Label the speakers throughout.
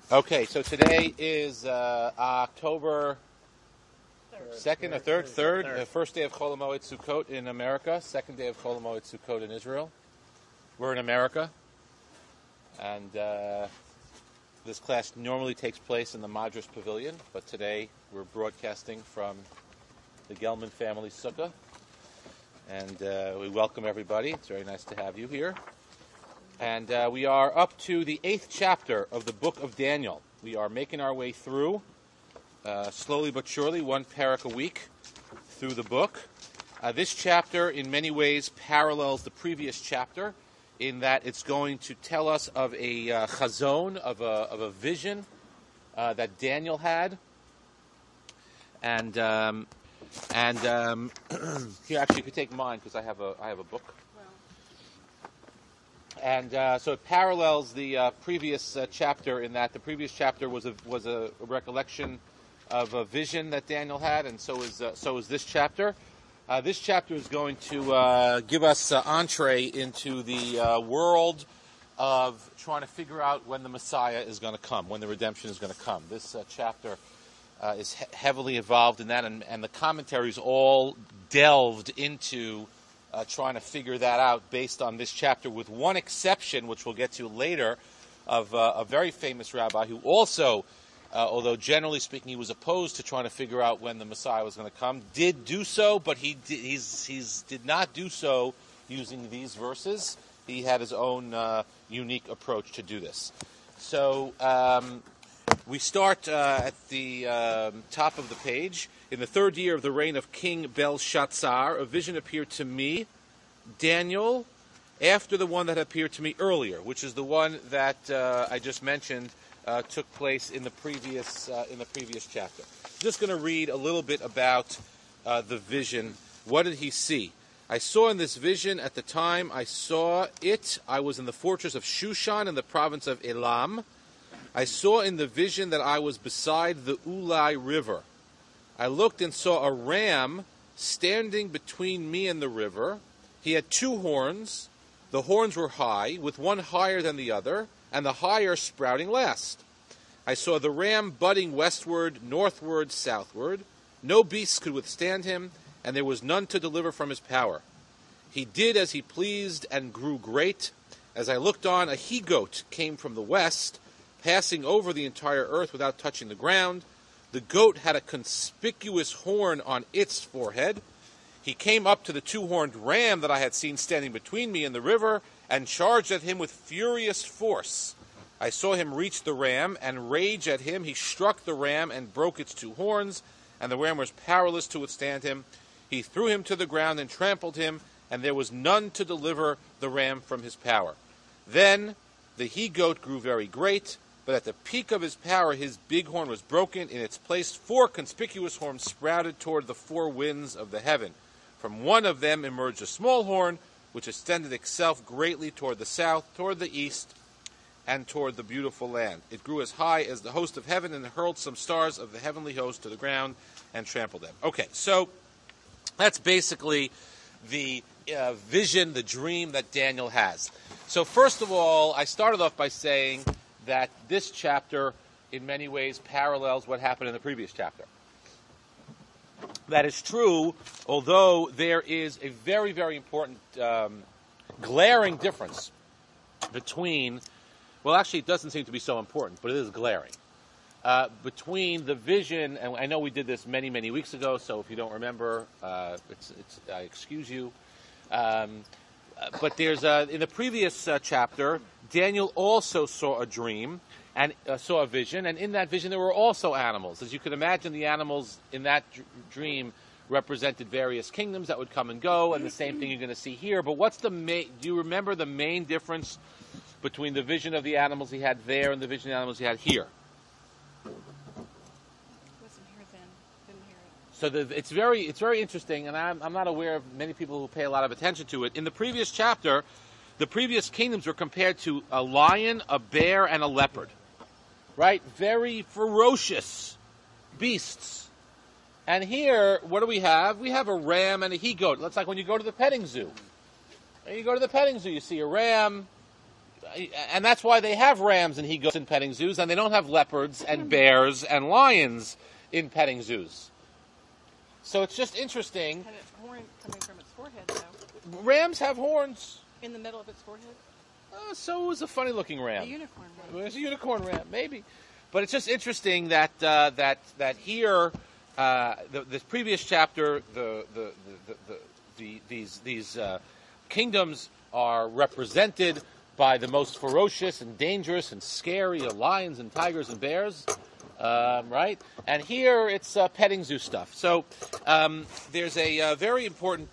Speaker 1: Okay, so today is October 2nd or 3rd? 3rd, the first day of Chol HaMoed Sukkot in America, second day of Chol HaMoed Sukkot in Israel. We're in America, and this class normally takes place in the Madras Pavilion, but today we're broadcasting from the Gelman family sukkah, and we welcome everybody. It's very nice to have you here. And we are up to the 8th chapter of the book of Daniel. We are making our way through, slowly but surely, one parak a week through the book. This chapter, in many ways, parallels the previous chapter in that it's going to tell us of a chazon, of a vision that Daniel had. And here, actually, you could take mine because I have a book. And so it parallels the previous chapter in that the previous chapter was a recollection of a vision that Daniel had, and so is this chapter. This chapter is going to give us entree into the world of trying to figure out when the Messiah is going to come, when the redemption is going to come. This chapter is heavily involved in that, and the commentaries all delved into trying to figure that out based on this chapter, with one exception, which we'll get to later, of a very famous rabbi who also, although generally speaking he was opposed to trying to figure out when the Messiah was going to come, did do so, but he did not do so using these verses. He had his own unique approach to do this. So we start at the top of the page. In the 3rd year of the reign of King Belshazzar, a vision appeared to me, Daniel, after the one that appeared to me earlier, which is the one that I just mentioned took place in the previous chapter. I'm just going to read a little bit about the vision. What did he see? I saw in this vision, at the time I saw it, I was in the fortress of Shushan in the province of Elam. I saw in the vision that I was beside the Ulai River. I looked and saw a ram standing between me and the river. He had 2 horns. The horns were high, with one higher than the other, and the higher sprouting last. I saw the ram budding westward, northward, southward. No beast could withstand him, and there was none to deliver from his power. He did as he pleased and grew great. As I looked on, a he-goat came from the west, passing over the entire earth without touching the ground. The goat had a conspicuous horn on its forehead. He came up to the 2-horned ram that I had seen standing between me and the river and charged at him with furious force. I saw him reach the ram and rage at him. He struck the ram and broke its 2 horns, and the ram was powerless to withstand him. He threw him to the ground and trampled him, and there was none to deliver the ram from his power. Then the he-goat grew very great, but at the peak of his power, his big horn was broken. In its place, 4 conspicuous horns sprouted toward the 4 winds of the heaven. From one of them emerged a small horn, which extended itself greatly toward the south, toward the east, and toward the beautiful land. It grew as high as the host of heaven and hurled some stars of the heavenly host to the ground and trampled them. Okay, so that's basically the vision, the dream that Daniel has. So first of all, I started off by saying that this chapter, in many ways, parallels what happened in the previous chapter. That is true, although there is a very, very important, glaring difference between, well, actually, it doesn't seem to be so important, but it is glaring, between the vision, and I know we did this many, many weeks ago, so if you don't remember, I excuse you. But there's in the previous chapter, Daniel also saw a dream and saw a vision, and in that vision there were also animals. As you can imagine, the animals in that dream represented various kingdoms that would come and go, and the same thing you're going to see here. But what's the do you remember the main difference between the vision of the animals he had there and the vision of the animals he had here? So it's very interesting, and I'm not aware of many people who pay a lot of attention to it. In the previous chapter, the previous kingdoms were compared to a lion, a bear, and a leopard. Right? Very ferocious beasts. And here, what do we have? We have a ram and a he-goat. Looks like when you go to the petting zoo. You go to the petting zoo, you see a ram, and that's why they have rams and he-goats in petting zoos, and they don't have leopards and bears and lions in petting zoos. So it's just interesting.
Speaker 2: Had its horn coming from its forehead, though.
Speaker 1: Rams have horns.
Speaker 2: In the middle of its forehead?
Speaker 1: So it was a funny-looking ram.
Speaker 2: A unicorn ram.
Speaker 1: It was a unicorn ram, maybe. But it's just interesting that here, this previous chapter, these kingdoms are represented by the most ferocious and dangerous and scary lions and tigers and bears, right? And here it's petting zoo stuff. So there's a very important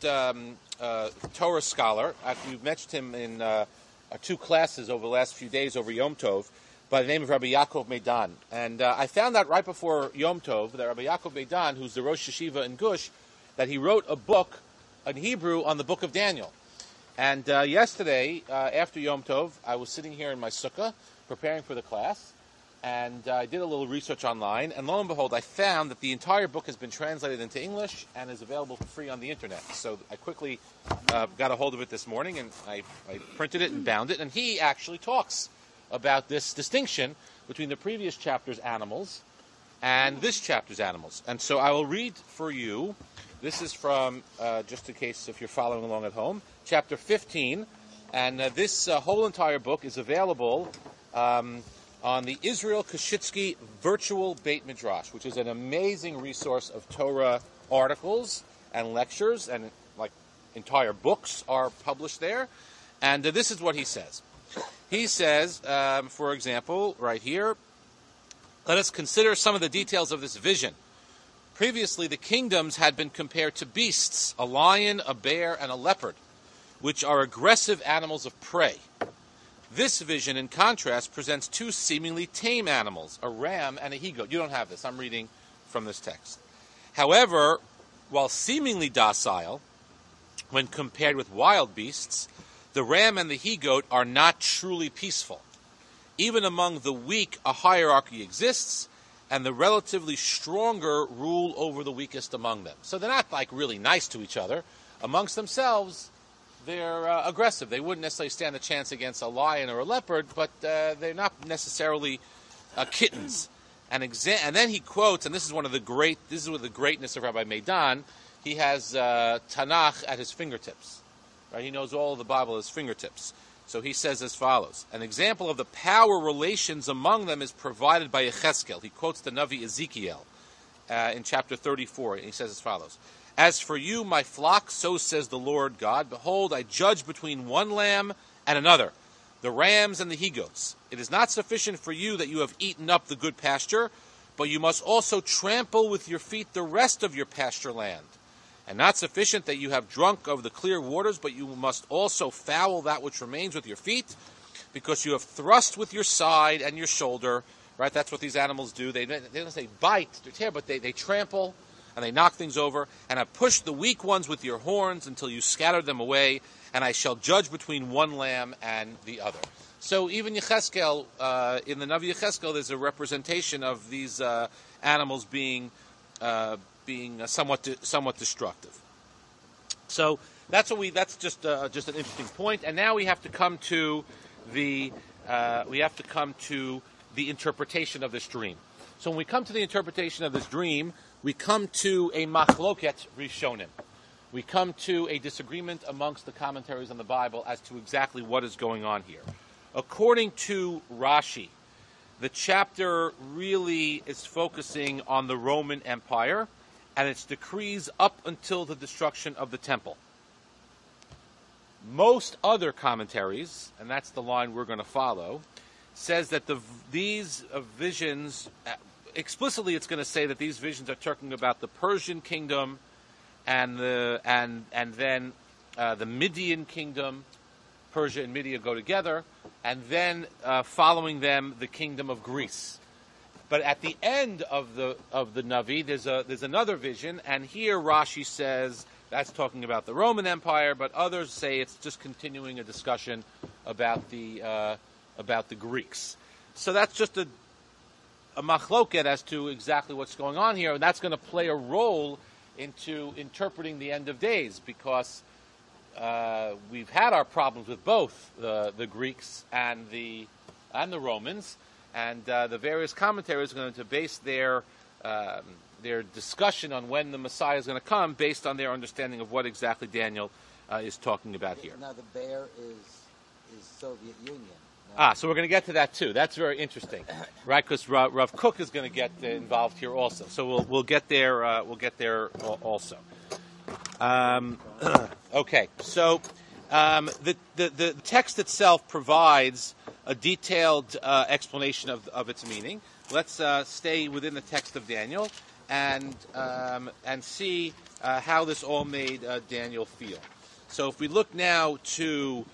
Speaker 1: Torah scholar. We've mentioned him in our 2 classes over the last few days over Yom Tov, by the name of Rabbi Yaakov Meidan. And I found out right before Yom Tov that Rabbi Yaakov Meidan, who's the Rosh Yeshiva in Gush, that he wrote a book in Hebrew on the book of Daniel. And yesterday, after Yom Tov, I was sitting here in my sukkah preparing for the class, and I did a little research online, and lo and behold, I found that the entire book has been translated into English and is available for free on the internet. So I quickly got a hold of it this morning, and I printed it and bound it, and he actually talks about this distinction between the previous chapter's animals and this chapter's animals. And so I will read for you. This is from, just in case if you're following along at home, chapter 15. And this whole entire book is available on the Israel Kashitsky Virtual Beit Midrash, which is an amazing resource of Torah articles and lectures, and like entire books are published there. And this is what he says. He says, for example, right here, let us consider some of the details of this vision. Previously, the kingdoms had been compared to beasts, a lion, a bear, and a leopard, which are aggressive animals of prey. This vision, in contrast, presents 2 seemingly tame animals, a ram and a he-goat. You don't have this. I'm reading from this text. However, while seemingly docile, when compared with wild beasts, the ram and the he-goat are not truly peaceful. Even among the weak, a hierarchy exists, and the relatively stronger rule over the weakest among them. So they're not like really nice to each other. Amongst themselves, they're aggressive. They wouldn't necessarily stand a chance against a lion or a leopard, but they're not necessarily kittens. And then he quotes, and this is this is the greatness of Rabbi Meidan. He has Tanakh at his fingertips. Right? He knows all of the Bible at his fingertips. So he says as follows. An example of the power relations among them is provided by Yechezkel. He quotes the Navi Ezekiel in chapter 34. And he says as follows. As for you, my flock, so says the Lord God, behold, I judge between one lamb and another, the rams and the he-goats. It is not sufficient for you that you have eaten up the good pasture, but you must also trample with your feet the rest of your pasture land. And not sufficient that you have drunk of the clear waters, but you must also foul that which remains with your feet, because you have thrust with your side and your shoulder. Right? That's what these animals do. They don't say bite or tear, but they trample and they knock things over. And have pushed the weak ones with your horns until you scatter them away. And I shall judge between one lamb and the other. So even Yechezkel, in the Navi Yechezkel, there's a representation of these animals being somewhat destructive. So that's just an interesting point. And now we have to come to the interpretation of this dream. So when we come to the interpretation of this dream, we come to a machloket rishonim. We come to a disagreement amongst the commentaries on the Bible as to exactly what is going on here. According to Rashi, the chapter really is focusing on the Roman Empire and its decrees up until the destruction of the temple. Most other commentaries, and that's the line we're going to follow, says that these visions, explicitly it's going to say that these visions are talking about the Persian kingdom and then the Median kingdom. Persia and Media go together, and then following them, the kingdom of Greece. But at the end of the Navi, there's another vision, and here Rashi says that's talking about the Roman Empire, but others say it's just continuing a discussion about the Greeks. So that's just a machloket as to exactly what's going on here, and that's going to play a role into interpreting the end of days, because we've had our problems with both the Greeks and the Romans, and the various commentaries are going to base their discussion on when the Messiah is going to come based on their understanding of what exactly Daniel is talking about here.
Speaker 3: Now the bear is Soviet Union. No?
Speaker 1: So we're going to get to that too. That's very interesting, right? Because Rav Kook is going to get involved here also. So we'll get there. We'll get there also. Okay. So the text itself provides a detailed explanation of its meaning. Let's stay within the text of Daniel and see how this all made Daniel feel. So if we look now to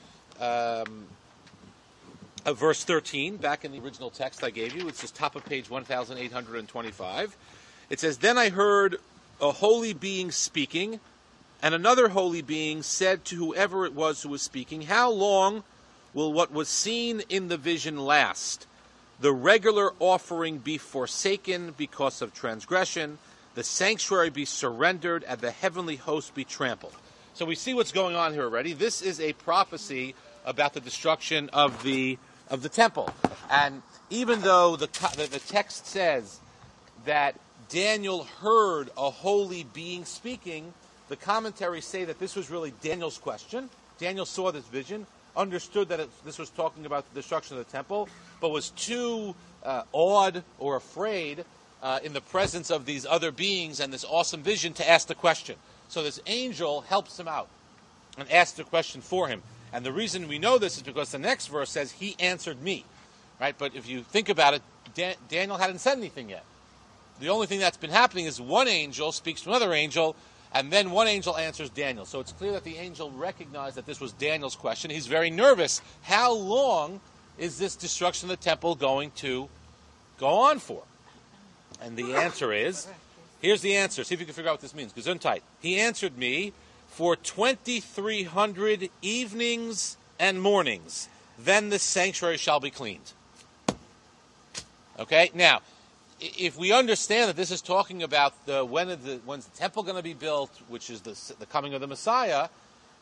Speaker 1: verse 13, back in the original text I gave you, it's just top of page 1825. It says, "Then I heard a holy being speaking, and another holy being said to whoever it was who was speaking, 'How long will what was seen in the vision last? The regular offering be forsaken because of transgression, the sanctuary be surrendered, and the heavenly host be trampled.'" So we see what's going on here already. This is a prophecy about the destruction of the temple. And even though the text says that Daniel heard a holy being speaking, the commentaries say that this was really Daniel's question. Daniel saw this vision, understood that this was talking about the destruction of the temple, but was too awed or afraid in the presence of these other beings and this awesome vision to ask the question. So this angel helps him out and asks the question for him. And the reason we know this is because the next verse says, "He answered me." Right? But if you think about it, Daniel hadn't said anything yet. The only thing that's been happening is one angel speaks to another angel, and then one angel answers Daniel. So it's clear that the angel recognized that this was Daniel's question. He's very nervous. How long is this destruction of the temple going to go on for? And the answer is, here's the answer. See if you can figure out what this means. Gesundheit. He answered me, "For 2,300 evenings and mornings, then the sanctuary shall be cleaned." Okay? Now, if we understand that this is talking about when's the temple going to be built, which is the coming of the Messiah,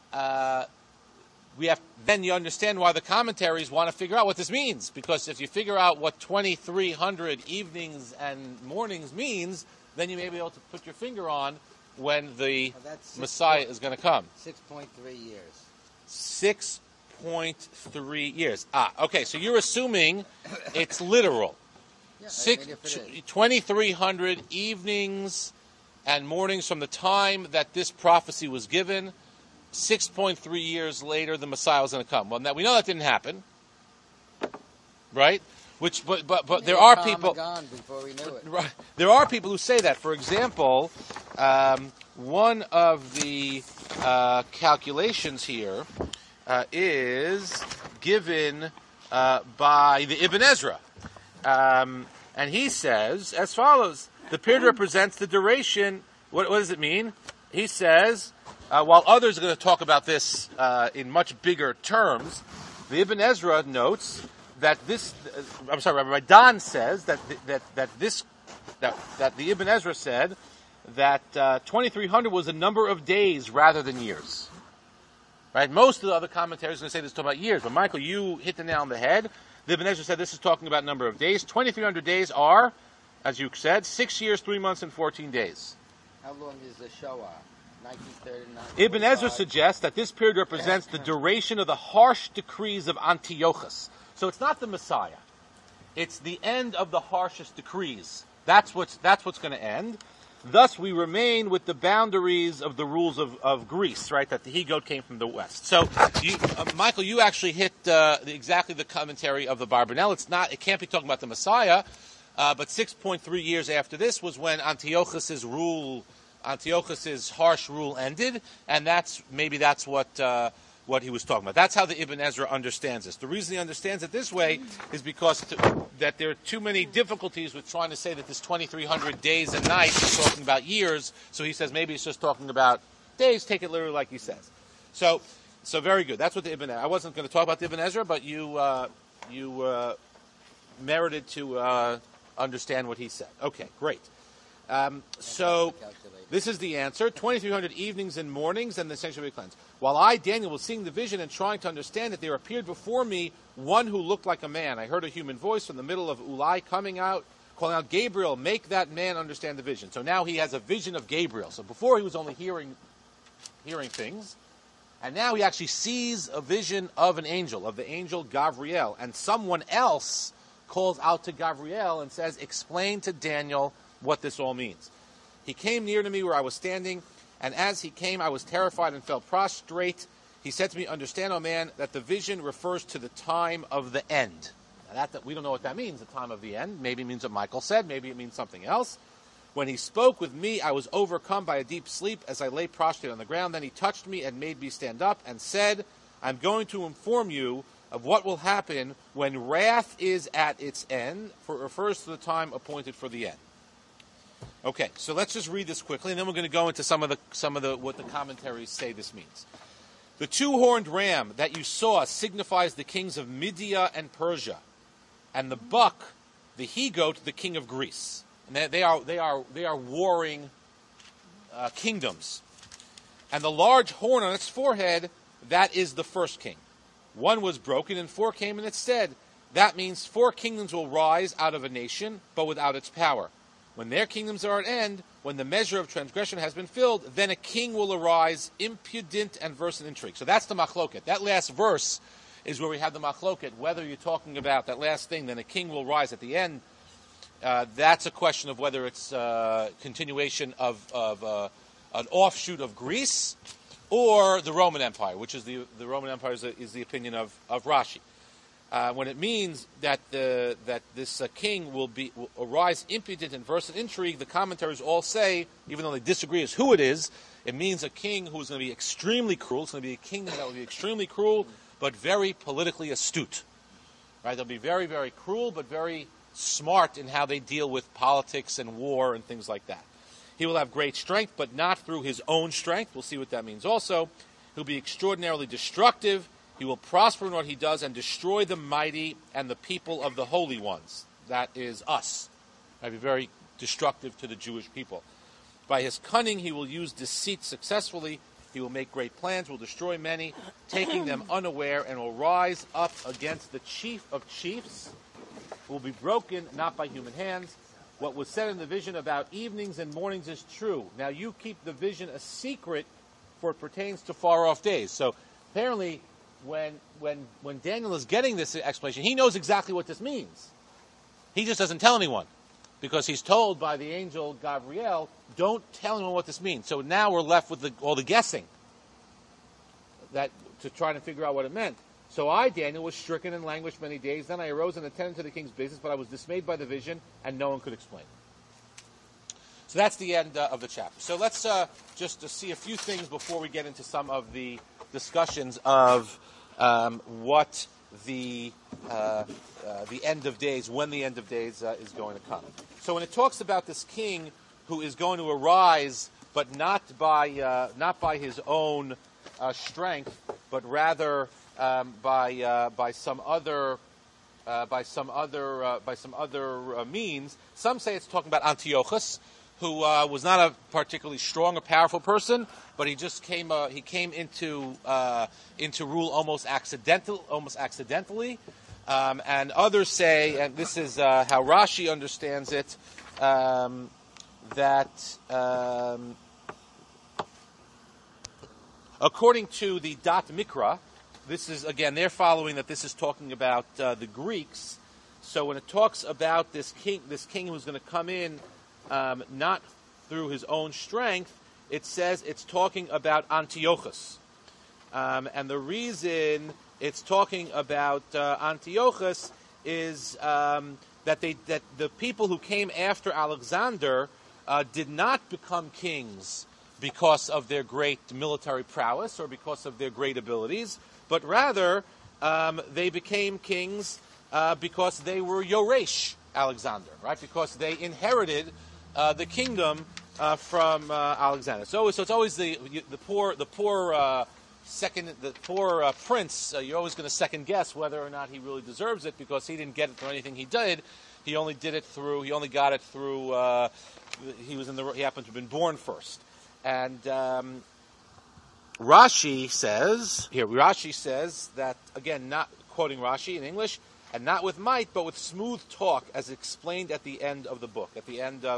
Speaker 1: then you understand why the commentaries want to figure out what this means. Because if you figure out what 2,300 evenings and mornings means, then you may be able to put your finger on when the Messiah is going to come.
Speaker 3: 6.3 years.
Speaker 1: 6.3 years. Okay, so you're assuming it's literal.
Speaker 3: Yeah,
Speaker 1: 2,300 evenings and mornings from the time that this prophecy was given. 6.3 years later, the Messiah was going to come. Well, now we know that didn't happen, right? But there are people.
Speaker 3: Gone before we knew it.
Speaker 1: Right, there are people who say that. For example, one of the calculations here is given by the Ibn Ezra. And he says as follows: the period represents the duration. What does it mean? He says, while others are going to talk about this in much bigger terms, the Ibn Ezra notes that this. Rabbi Dan says that the Ibn Ezra said that 2,300 was a number of days rather than years. Right? Most of the other commentaries are going to say this is talking about years, but Michael, you hit the nail on the head. The Ibn Ezra said this is talking about number of days. 2,300 days are, as you said, 6 years, 3 months, and 14 days.
Speaker 3: How long is the Shoah? 1939.
Speaker 1: Ibn Ezra suggests that this period represents the duration of the harsh decrees of Antiochus. So it's not the Messiah. It's the end of the harshest decrees. That's what's going to end. Thus, we remain with the boundaries of the rules of Greece, right? That the he-goat came from the west. So, Michael, you actually hit exactly the commentary of the Barbanel. It can't be talking about the Messiah, but 6.3 years after this was when Antiochus's harsh rule ended, and that's what he was talking about. That's how the Ibn Ezra understands this. The reason he understands it this way is because that there are too many difficulties with trying to say that this 2,300 days and nights is talking about years. So he says maybe it's just talking about days. Take it literally like he says. So very good. That's what the Ibn Ezra. I wasn't going to talk about the Ibn Ezra, but you merited to understand what he said. Okay, great. So
Speaker 3: Calculate.
Speaker 1: this is the answer: 2,300 evenings and mornings, and the sanctuary cleansed. While I, Daniel, was seeing the vision and trying to understand it, there appeared before me one who looked like a man. I heard a human voice from the middle of Ulai coming out, calling out, "Gabriel, make that man understand the vision." So now he has a vision of Gabriel. So before he was only hearing things, and now he actually sees a vision of an angel, of the angel Gabriel, and someone else calls out to Gabriel and says, "Explain to Daniel what this all means." He came near to me where I was standing, and as he came, I was terrified and fell prostrate. He said to me, "Understand, O man, that the vision refers to the time of the end." Now that we don't know what that means, the time of the end. Maybe it means what Michael said. Maybe it means something else. When he spoke with me, I was overcome by a deep sleep as I lay prostrate on the ground. Then he touched me and made me stand up and said, "I'm going to inform you of what will happen when wrath is at its end, for it refers to the time appointed for the end." Okay, so let's just read this quickly, and then we're going to go into some of the what the commentaries say this means. The two-horned ram that you saw signifies the kings of Media and Persia, and the buck, the he-goat, the king of Greece. And they are warring kingdoms. And the large horn on its forehead, that is the first king. One was broken, and four came in its stead. That means four kingdoms will rise out of a nation, but without its power. When their kingdoms are at end, when the measure of transgression has been filled, then a king will arise, impudent and versed in intrigue. So that's the machloket. That last verse is where we have the machloket. Whether you're talking about that last thing, then a king will rise at the end. That's a question of whether it's continuation of an offshoot of Greece or the Roman Empire, which is the Roman Empire is the opinion of Rashi. When it means that this king will arise impudent and versed in intrigue, the commentaries all say, even though they disagree as who it is, it means a king who's going to be extremely cruel. It's going to be a kingdom that will be extremely cruel, but very politically astute. Right? They'll be very, very cruel, but very smart in how they deal with politics and war and things like that. He will have great strength, but not through his own strength. We'll see what that means also. He'll be extraordinarily destructive. He will prosper in what he does and destroy the mighty and the people of the holy ones. That is us. He'll be very destructive to the Jewish people. By his cunning, he will use deceit successfully. He will make great plans, will destroy many, taking them unaware, and will rise up against the chief of chiefs, who will be broken not by human hands. What was said in the vision about evenings and mornings is true. Now you keep the vision a secret, for it pertains to far-off days. So apparently, when Daniel is getting this explanation, he knows exactly what this means. He just doesn't tell anyone, because he's told by the angel Gabriel, "Don't tell anyone what this means." So now we're left with all the guessing to try to figure out what it meant. So I, Daniel, was stricken and languished many days. Then I arose and attended to the king's business, but I was dismayed by the vision, and no one could explain. So that's the end of the chapter. So let's just see a few things before we get into some of the discussions of what the end of days, when the end of days is going to come. So when it talks about this king who is going to arise, but not by his own strength, but rather by some other means. Some say it's talking about Antiochus, who was not a particularly strong or powerful person, but he just came into rule almost accidentally. And others say, and this is how Rashi understands it, that according to the Dat Mikra, this is, again, they're following that this is talking about the Greeks. So when it talks about this king who's going to come in not through his own strength, it says it's talking about Antiochus. And the reason it's talking about Antiochus is that the people who came after Alexander did not become kings because of their great military prowess or because of their great abilities, but rather they became kings because they were Yoresh Alexander, right? Because they inherited the kingdom from Alexander. So it's always the poor prince. You're always going to second guess whether or not he really deserves it, because he didn't get it for anything he did. He only did it through. He only got it through. He happened to have been born first, and Rashi says here. Rashi says that again, not quoting Rashi in English, and not with might, but with smooth talk, as explained at the end of the book. At the end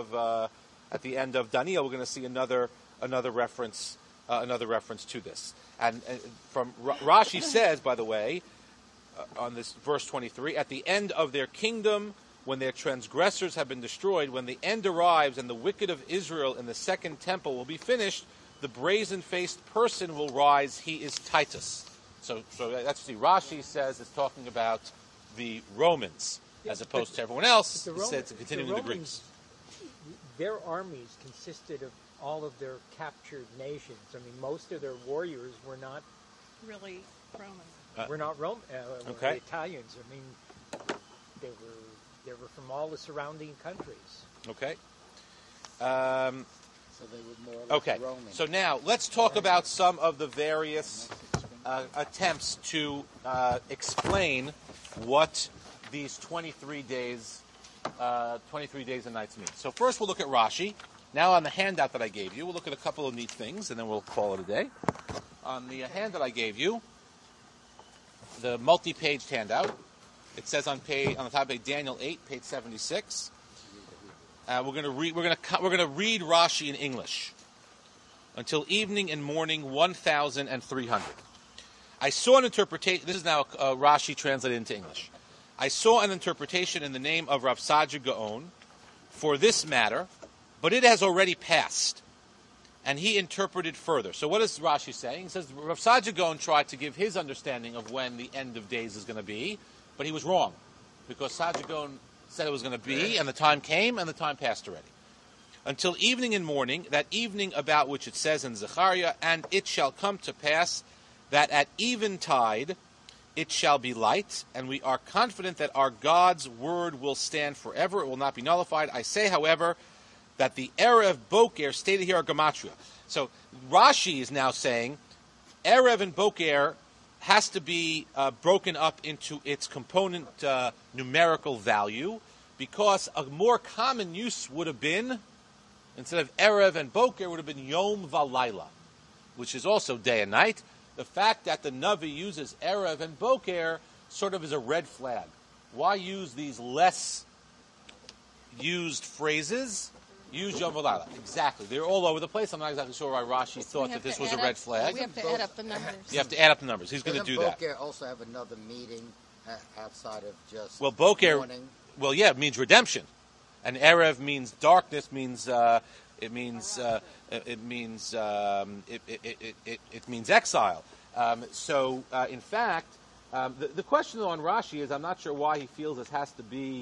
Speaker 1: of Daniel, we're going to see another reference to this. And from Rashi says, by the way, on this verse 23, at the end of their kingdom, when their transgressors have been destroyed, when the end arrives and the wicked of Israel in the second temple will be finished, the brazen-faced person will rise. He is Titus. So that's the Rashi says it's talking about the Romans, as opposed to everyone else. It's continuing the Greeks.
Speaker 4: Their armies consisted of all of their captured nations. I mean, most of their warriors were not
Speaker 2: Really Roman.
Speaker 4: The Italians. I mean, they were from all the surrounding countries.
Speaker 1: Okay.
Speaker 3: So they were more or less Roman.
Speaker 1: So now let's talk about some of the various attempts to explain what these 23 days and nights mean. So first we'll look at Rashi. Now on the handout that I gave you, we'll look at a couple of neat things, and then we'll call it a day. On the handout I gave you, the multi-page handout, it says on the top of page Daniel 8, page 76. We're going to read Rashi in English until evening and morning 1,300. I saw an interpretation. This is now Rashi translated into English. I saw an interpretation in the name of Rav Saadia Gaon for this matter, but it has already passed. And he interpreted further. So what is Rashi saying? He says Rav Saadia Gaon tried to give his understanding of when the end of days is going to be, but he was wrong, because Saadia Gaon said it was going to be, and the time came, and the time passed already. Until evening and morning, that evening about which it says in Zechariah, and it shall come to pass that at eventide it shall be light, and we are confident that our God's word will stand forever. It will not be nullified. I say, however, that the Erev Boker stated here are Gematria. So Rashi is now saying Erev and Boker has to be broken up into its component numerical value, because a more common use would have been, instead of Erev and Boker, would have been Yom Valayla, which is also day and night. The fact that the Navi uses Erev and Boker sort of is a red flag. Why use these less used phrases? Use Yom Valayla. Exactly. They're all over the place. I'm not exactly sure why Rashi thought that this was a red flag.
Speaker 2: We have to add up the numbers.
Speaker 1: You have to add up the numbers. He's going to do that.
Speaker 3: Boker also have another meaning outside of just
Speaker 1: Boker,
Speaker 3: morning?
Speaker 1: well, yeah, it means redemption. And Erev means darkness, it means exile. In fact, the question on Rashi is, I'm not sure why he feels this has to be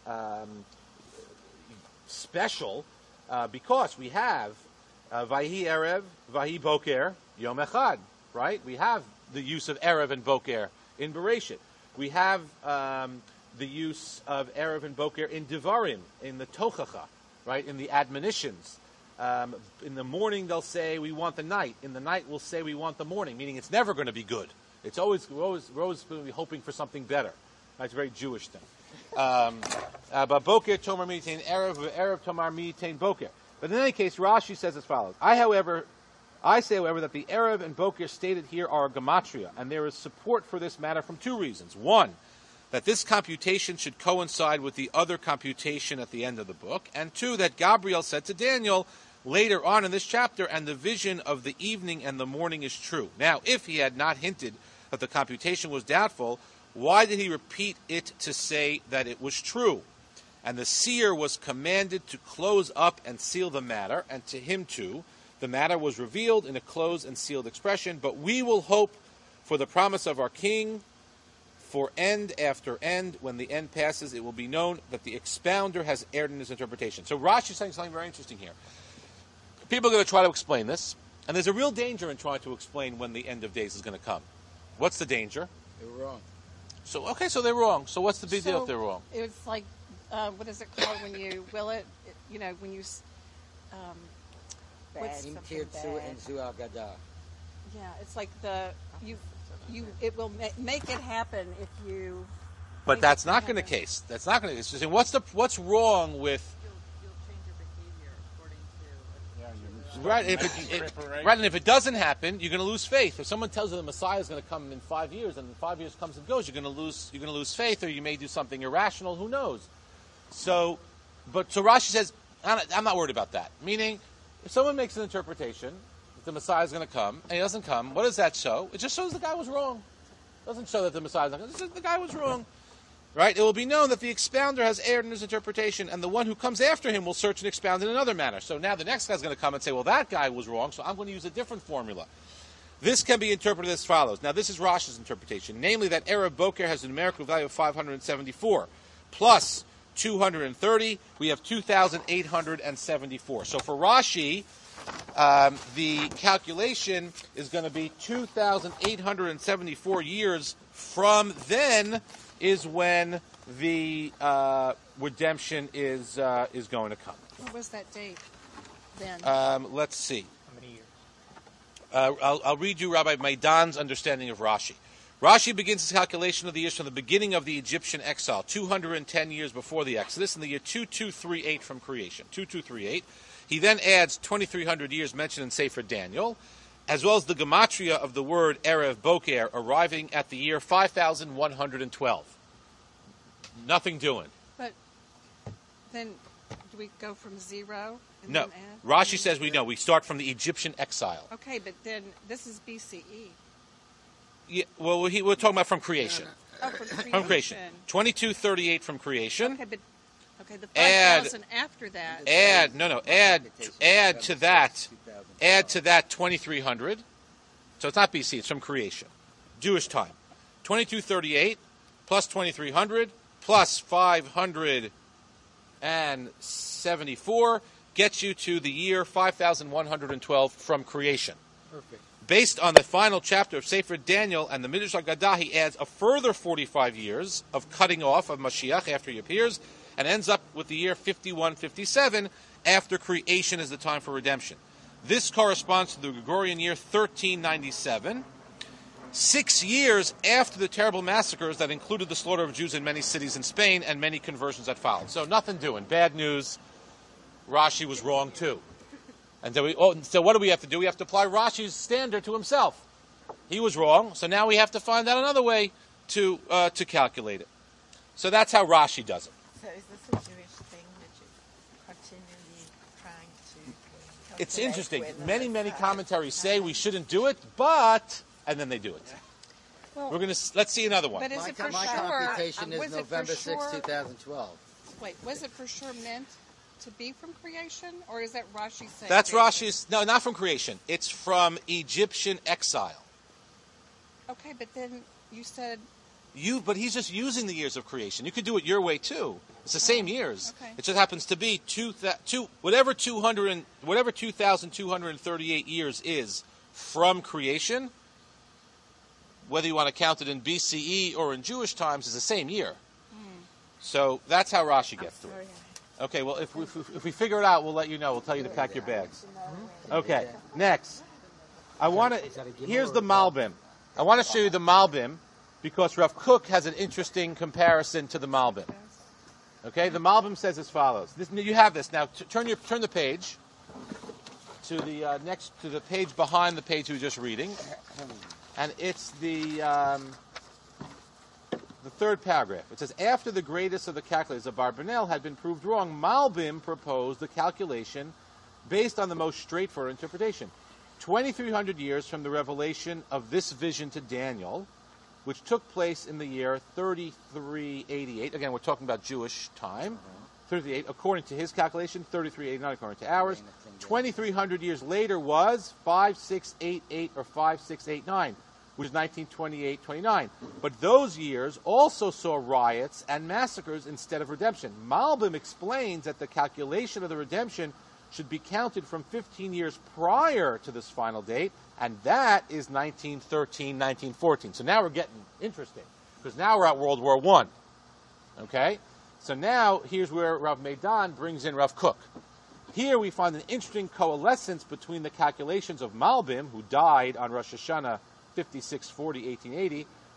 Speaker 1: special, because we have Vahi Erev, Vahi Boker, Yom Echad, right? We have the use of Erev and Boker in Bereshit. We have the use of Erev and Boker in Devarim, in the Tochacha, right? In the admonitions. In the morning they'll say we want the night. In the night we'll say we want the morning, meaning it's never going to be good. We're always going to be hoping for something better. That's a very Jewish thing. But Boker Tomar Mitain Erev Tomar Mitain Boker. But in any case, Rashi says as follows: I say, however, that the Erev and Boker stated here are a gematria, and there is support for this matter from two reasons. One, that this computation should coincide with the other computation at the end of the book, and two, that Gabriel said to Daniel later on in this chapter, and the vision of the evening and the morning is true. Now, if he had not hinted that the computation was doubtful, why did he repeat it to say that it was true? And the seer was commanded to close up and seal the matter, and to him too the matter was revealed in a closed and sealed expression. But we will hope for the promise of our king, for end after end, when the end passes, it will be known that the expounder has erred in his interpretation. So Rashi is saying something very interesting here. People are going to try to explain this, and there's a real danger in trying to explain when the end of days is going to come. What's the danger?
Speaker 3: They're wrong.
Speaker 1: So they're wrong. So what's the big deal if they're wrong?
Speaker 2: It's like, what is it called when you will it? When you what's
Speaker 3: Im
Speaker 2: something
Speaker 3: Tirtzu
Speaker 2: bad?
Speaker 3: and Zuagada.
Speaker 2: Yeah, it's like it will make it happen if you
Speaker 1: But that's not going to case. That's not going to. It's just saying what's wrong with
Speaker 2: You'll change your behavior according to.
Speaker 1: right? Right, and if it doesn't happen, you're going to lose faith. If someone tells you the Messiah is going to come in 5 years, and 5 years comes and goes, you're going to lose faith, or you may do something irrational. Who knows? So Rashi says, I'm not worried about that. Meaning, if someone makes an interpretation that the Messiah is going to come, and he doesn't come, what does that show? It just shows the guy was wrong. It doesn't show that the Messiah is not going to come. It says the guy was wrong. Right? It will be known that the expounder has erred in his interpretation, and the one who comes after him will search and expound in another manner. So now the next guy's going to come and say, well, that guy was wrong, so I'm going to use a different formula. This can be interpreted as follows. Now, this is Rashi's interpretation, namely that Erev Boker has a numerical value of 574, plus 230, we have 2,874. So for Rashi, the calculation is going to be 2,874 years from then is when the redemption is going to come.
Speaker 2: What was that date then?
Speaker 1: Let's see.
Speaker 4: How many years?
Speaker 1: I'll read you Rabbi Maidan's understanding of Rashi. Rashi begins his calculation of the years from the beginning of the Egyptian exile, 210 years before the Exodus, in the year 2238 from creation, 2238. He then adds 2,300 years mentioned in Sefer Daniel, as well as the gematria of the word Erev Boker, arriving at the year 5,112. Nothing doing.
Speaker 2: But then, do we go from 0 and
Speaker 1: No.
Speaker 2: then add?
Speaker 1: Rashi says we know. We start from the Egyptian exile.
Speaker 2: Okay, but then this is BCE.
Speaker 1: Yeah, well, we're talking about from creation.
Speaker 2: Oh, from creation.
Speaker 1: From creation. 2238 from creation.
Speaker 2: Okay, but the
Speaker 1: Add-
Speaker 2: 5,000 after that.
Speaker 1: Add to that 2,300. So it's not BC, it's from creation. Jewish time. 2238 plus 2,300 plus 574 gets you to the year 5,112 from creation.
Speaker 4: Perfect.
Speaker 1: Based on the final chapter of Sefer Daniel and the Midrash Haggadah, he adds a further 45 years of cutting off of Mashiach after he appears, and ends up with the year 5157 after creation is the time for redemption. This corresponds to the Gregorian year 1397, 6 years after the terrible massacres that included the slaughter of Jews in many cities in Spain and many conversions that followed. So nothing doing. Bad news. Rashi was wrong too. And so what do we have to do? We have to apply Rashi's standard to himself. He was wrong, so now we have to find out another way to calculate it. So that's how Rashi does it.
Speaker 5: So is this a Jewish thing that you're continually trying to calculate?
Speaker 1: It's interesting.
Speaker 5: when the
Speaker 1: Many
Speaker 5: Messiah
Speaker 1: commentaries say
Speaker 5: comes?
Speaker 1: we shouldn't do it, and then they do it.
Speaker 2: Well,
Speaker 1: Let's see another one.
Speaker 2: but is it for
Speaker 3: My
Speaker 2: sure?
Speaker 3: computation is
Speaker 2: was it for
Speaker 3: November 6,
Speaker 2: sure-
Speaker 3: 2012.
Speaker 2: Wait, was it for sure meant to be from creation, or is that Rashi saying?
Speaker 1: That's
Speaker 2: creation?
Speaker 1: Rashi's. No, not from creation. It's from Egyptian exile.
Speaker 2: Okay, but then you said
Speaker 1: But he's just using the years of creation. You could do it your way too. It's the same years.
Speaker 2: okay.
Speaker 1: It just happens to be whatever 2,238 years is from creation. Whether you want to count it in BCE or in Jewish times, is the same year. So that's how Rashi gets to it. Okay, well, if we figure it out, we'll let you know. We'll tell you to pack your bags. Okay, next. Here's the Malbim. I want to show you the Malbim because Rav Kook has an interesting comparison to the Malbim. Okay, the Malbim says as follows. You have this. Now, turn the page to the page behind the page we were just reading. And it's the third paragraph. It says, after the greatest of the calculators of Barbanel had been proved wrong, Malbim proposed the calculation based on the most straightforward interpretation. 2,300 years from the revelation of this vision to Daniel, which took place in the year 3388. Again, we're talking about Jewish time. 38, according to his calculation, 3389 according to ours. 2,300 years later was 5688 or 5689. Which is 1928-29. But those years also saw riots and massacres instead of redemption. Malbim explains that the calculation of the redemption should be counted from 15 years prior to this final date, and that is 1913, 1914. So now we're getting interesting, because now we're at World War I. Okay? So now, here's where Rav Meidan brings in Rav Kook. Here we find an interesting coalescence between the calculations of Malbim, who died on Rosh Hashanah 5640, 1880,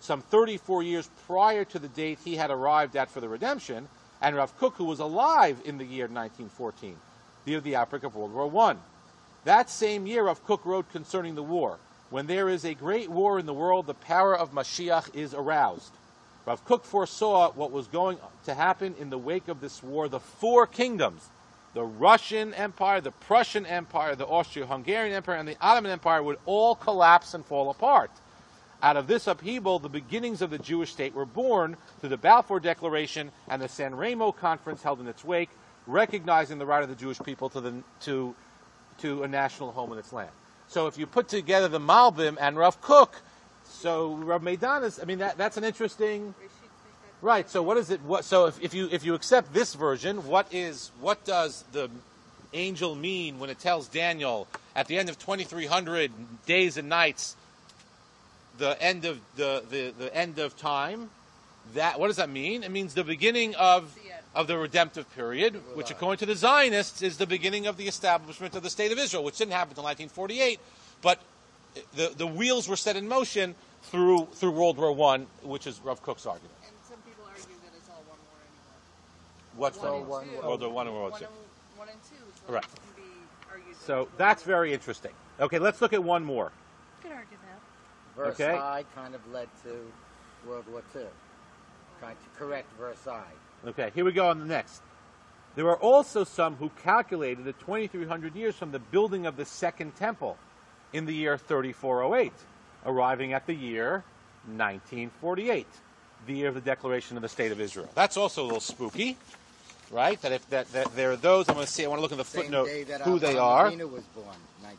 Speaker 1: some 34 years prior to the date he had arrived at for the redemption, and Rav Kook, who was alive in the year 1914, the year of the outbreak of World War I. That same year, Rav Kook wrote concerning the war, "When there is a great war in the world, the power of Mashiach is aroused." Rav Kook foresaw what was going to happen in the wake of this war. The four kingdoms, the Russian Empire, the Prussian Empire, the Austro-Hungarian Empire, and the Ottoman Empire, would all collapse and fall apart. Out of this upheaval, the beginnings of the Jewish state were born through the Balfour Declaration and the San Remo Conference held in its wake, recognizing the right of the Jewish people to a national home in its land. So if you put together the Malbim and Rav Kook, so Rav Meidan is, that's an interesting... Right, so what is it? So if you accept this version, what does the angel mean when it tells Daniel at the end of 2,300 days and nights, the end of the end of time? That, what does that mean? It means the beginning of the redemptive period, which according to the Zionists is the beginning of the establishment of the state of Israel, which didn't happen until 1948, but the wheels were set in motion through World War I, which is Rav Kook's argument.
Speaker 2: And some people argue that it's all one war anyway.
Speaker 1: What's
Speaker 3: One
Speaker 1: World War
Speaker 3: and
Speaker 1: I
Speaker 3: two.
Speaker 1: and World War II?
Speaker 2: 1 and 2 is what
Speaker 1: Right.
Speaker 2: can be argued.
Speaker 1: So that's very interesting. Okay, let's look at one more.
Speaker 5: You could argue that.
Speaker 3: Versailles kind of led to World War II. Trying to correct Versailles.
Speaker 1: Okay, here we go on the next. There are also some who calculated that 2,300 years from the building of the Second Temple in the year 3408, arriving at the year 1948, the year of the declaration of the State of Israel. That's also a little spooky, right? That there are those. I want to look at the footnote
Speaker 3: Same day that
Speaker 1: who they
Speaker 3: Avraham
Speaker 1: are.
Speaker 3: Avinu was born,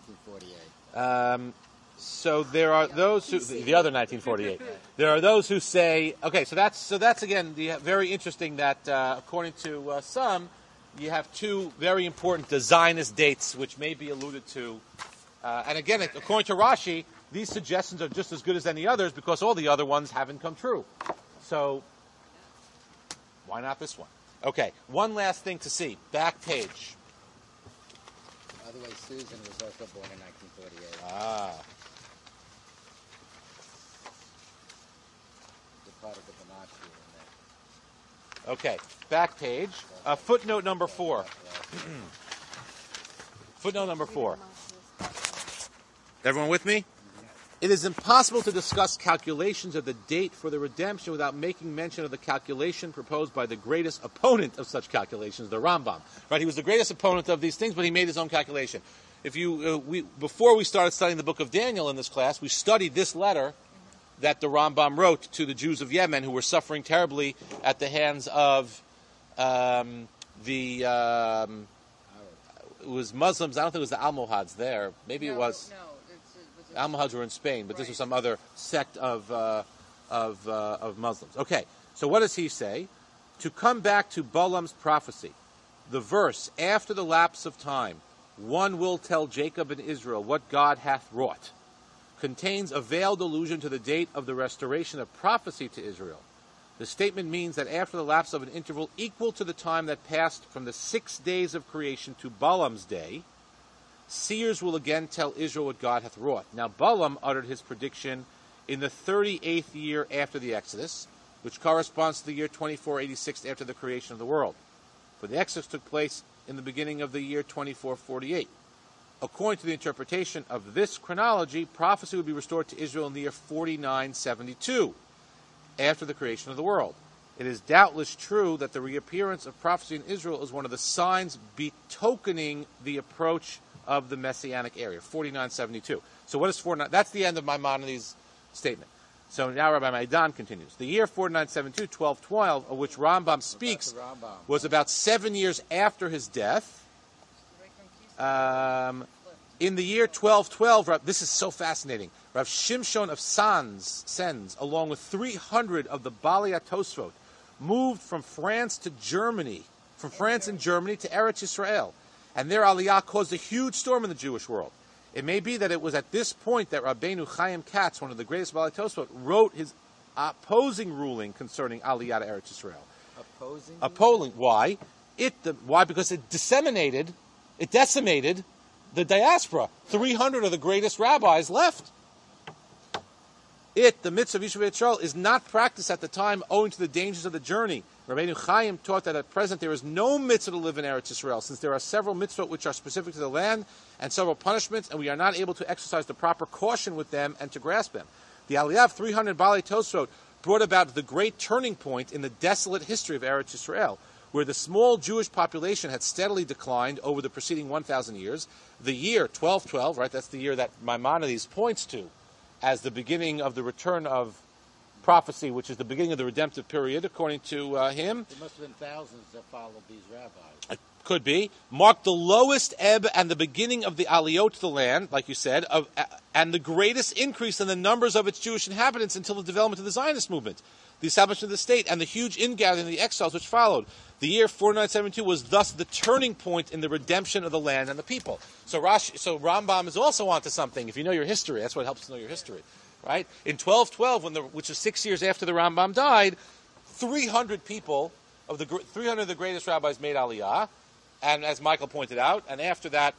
Speaker 3: 1948.
Speaker 1: So there are those who the other 1948. There are those who say, okay, so that's again very interesting that according to some, you have two very important Zionist dates which may be alluded to, and again, according to Rashi, these suggestions are just as good as any others because all the other ones haven't come true. So why not this one? Okay, one last thing to see. Back page.
Speaker 3: By the way, Susan was also born in 1948.
Speaker 1: Ah.
Speaker 3: The part of the Banachio in there.
Speaker 1: Okay, back page. Footnote number 4. Footnote number 4. Everyone with me? It is impossible to discuss calculations of the date for the redemption without making mention of the calculation proposed by the greatest opponent of such calculations, the Rambam. Right? He was the greatest opponent of these things, but he made his own calculation. If you, before we started studying the book of Daniel in this class, we studied this letter that the Rambam wrote to the Jews of Yemen who were suffering terribly at the hands of it was Muslims. I don't think it was the Almohads there. Maybe it was.
Speaker 2: No,
Speaker 1: The Almohads were in Spain, but this was some other sect of Muslims. Okay, so what does he say? To come back to Balaam's prophecy, the verse, after the lapse of time, one will tell Jacob and Israel what God hath wrought, contains a veiled allusion to the date of the restoration of prophecy to Israel. The statement means that after the lapse of an interval equal to the time that passed from the 6 days of creation to Balaam's day, seers will again tell Israel what God hath wrought. Now Balaam uttered his prediction in the 38th year after the Exodus, which corresponds to the year 2486 after the creation of the world. For the Exodus took place in the beginning of the year 2448. According to the interpretation of this chronology, prophecy would be restored to Israel in the year 4972, after the creation of the world. It is doubtless true that the reappearance of prophecy in Israel is one of the signs betokening the approach of the Messianic era, 4972. So what is 49? That's the end of Maimonides' statement. So now Rabbi Maidan continues. The year 4972, 1212, of which Rambam speaks, was about 7 years after his death. In the year 1212, this is so fascinating, Rav Shimshon of Sens, along with 300 of the Balei HaTosfot, moved from France and Germany to Eretz Yisrael. And their aliyah caused a huge storm in the Jewish world. It may be that it was at this point that Rabbeinu Chaim Katz, one of the greatest Balei HaTosfot, wrote his opposing ruling concerning aliyah to Eretz Yisrael. Opposing? Why? Why? Because it decimated the diaspora. 300 of the greatest rabbis left. the mitzvah of Yishuv Yisrael, is not practiced at the time owing to the dangers of the journey. Rabbeinu Chaim taught that at present there is no mitzvah to live in Eretz Yisrael, since there are several mitzvot which are specific to the land and several punishments, and we are not able to exercise the proper caution with them and to grasp them. The Aliyah of 300 Balei Tosfot brought about the great turning point in the desolate history of Eretz Yisrael, where the small Jewish population had steadily declined over the preceding 1,000 years. The year 1212, right, that's the year that Maimonides points to as the beginning of the return of prophecy, which is the beginning of the redemptive period, according to him.
Speaker 3: There must have been thousands that followed these rabbis.
Speaker 1: Could be. Marked the lowest ebb and the beginning of the aliyot to the land, like you said, and the greatest increase in the numbers of its Jewish inhabitants until the development of the Zionist movement, the establishment of the state, and the huge ingathering of the exiles which followed. The year 4972 was thus the turning point in the redemption of the land and the people. So Rambam is also onto something. If you know your history, that's what helps to know your history, right? In 1212, which is 6 years after the Rambam died, 300 people of the 300 of the greatest rabbis made Aliyah, and as Michael pointed out, and after that,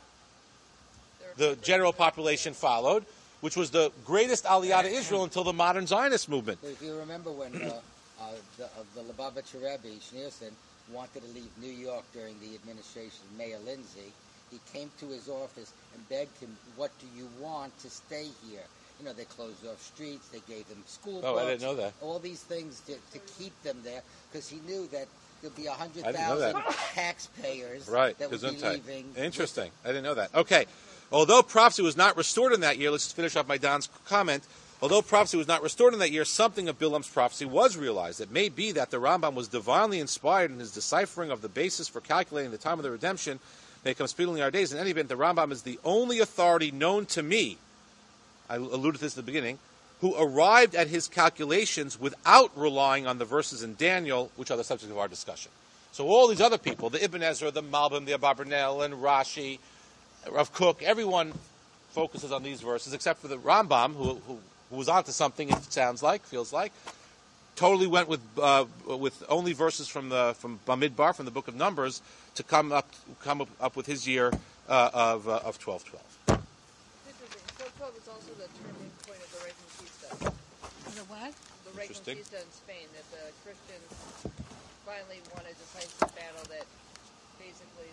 Speaker 1: the general population followed, which was the greatest Aliyah to Israel until the modern Zionist movement.
Speaker 3: If you remember when the Lubavitcher Rebbe, Schneerson, wanted to leave New York during the administration of Mayor Lindsay, he came to his office and begged him, "What do you want to stay here?" You know, they closed off streets, they gave them school books.
Speaker 1: Oh, I didn't know that.
Speaker 3: All these things to keep them there, because he knew that there'd be
Speaker 1: I didn't know
Speaker 3: 100,000
Speaker 1: that.
Speaker 3: taxpayers
Speaker 1: Right,
Speaker 3: that would be leaving.
Speaker 1: Interesting. I didn't know that. Okay. Although prophecy was not restored in that year, let's just finish off my Don's comment. Although prophecy was not restored in that year, something of Bilam's prophecy was realized. It may be that the Rambam was divinely inspired in his deciphering of the basis for calculating the time of the redemption may come speedily in our days. In any event, the Rambam is the only authority known to me, I alluded to this at the beginning, who arrived at his calculations without relying on the verses in Daniel, which are the subject of our discussion. So all these other people, the Ibn Ezra, the Malbim, the Abarbanel, and Rashi, Rav Kook, everyone focuses on these verses, except for the Rambam, who was onto something, it feels like, totally went with only verses from Bamidbar, from the Book of Numbers, to come up with his year of 1212.
Speaker 5: Interesting. 1212 is also the turning point of the Reconquista.
Speaker 2: The what?
Speaker 5: The
Speaker 1: Interesting.
Speaker 5: Reconquista in Spain, that the Christians finally won a decisive battle that basically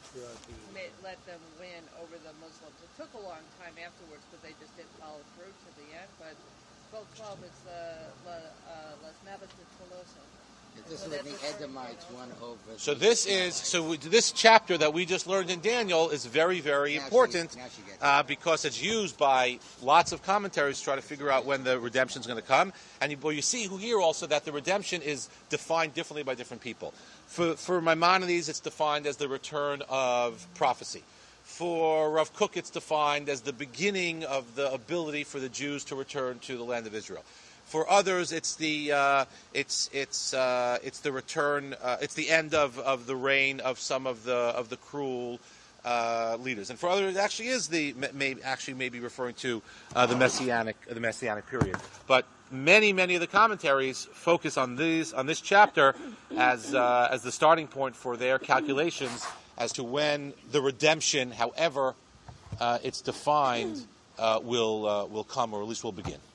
Speaker 5: let them win over the Muslims. It took a long time afterwards, but they just didn't follow through to the end. But 1212 is Las Navas de Tolosa.
Speaker 3: This is when the Edomites won over.
Speaker 1: So this chapter that we just learned in Daniel is very, very important because it's used by lots of commentaries to try to figure out when the redemption is going to come. And you see here also that the redemption is defined differently by different people. For Maimonides, it's defined as the return of prophecy. For Rav Kook, it's defined as the beginning of the ability for the Jews to return to the land of Israel. For others, it's the return. It's the end of the reign of some of the cruel leaders, and for others, it actually is may be referring to the messianic period. But many of the commentaries focus on this chapter as the starting point for their calculations as to when the redemption, however it's defined, will come, or at least will begin.